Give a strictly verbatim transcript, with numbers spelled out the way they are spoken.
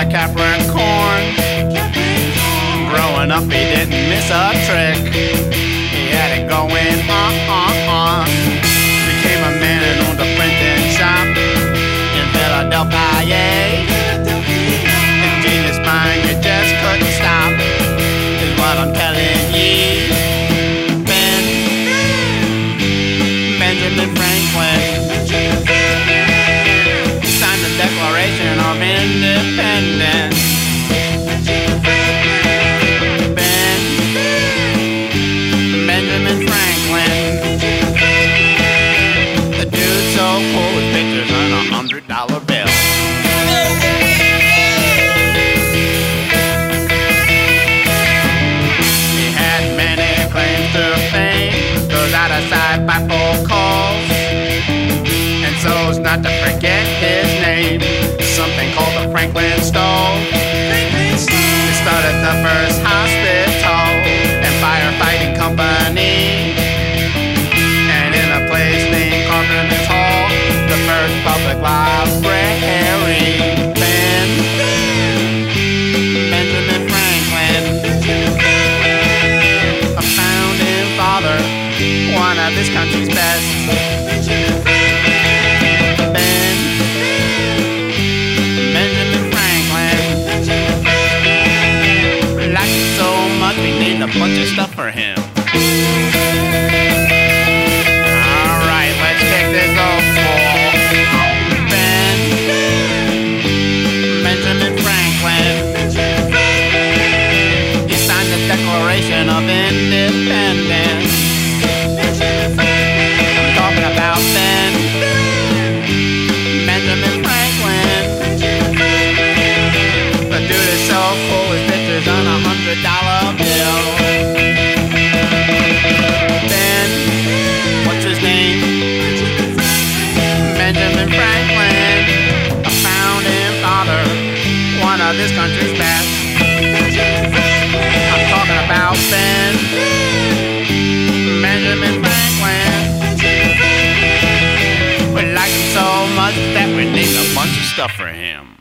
a Capricorn. Growing up, he didn't miss a trick. He had it going on, on, on. Became a man and owned a printing shop in Philadelphia. His genius mind, you just couldn't stop, is what I'm telling ye. Ben, Benjamin Franklin, he signed the Declaration of Independence. Ben, Benjamin Franklin, the dude so cool with pictures on a hundred dollar bill. He had many claims to fame, goes out of sight by phone calls, and so's not to forget his name, something called the Franklin Stove. He started the first hospital and firefighting company, and in a place named Carpenter's Hall, the first public library. Ben, Benjamin Franklin, a founding father, one of this country's best. Ben, Benjamin Franklin, we like him so much we named a bunch of stuff for him. Alright, let's take this off for Ben, Benjamin Franklin. He signed the Declaration of Independence. I'm talking about Ben, Benjamin Franklin. The dude is so cool with pictures on a hundred dollar bill. Ben, what's his name? Benjamin Franklin, a founding father, one of this country's best. I'm talking about Ben, Benjamin Franklin. We like him so much that we named a bunch of stuff for him.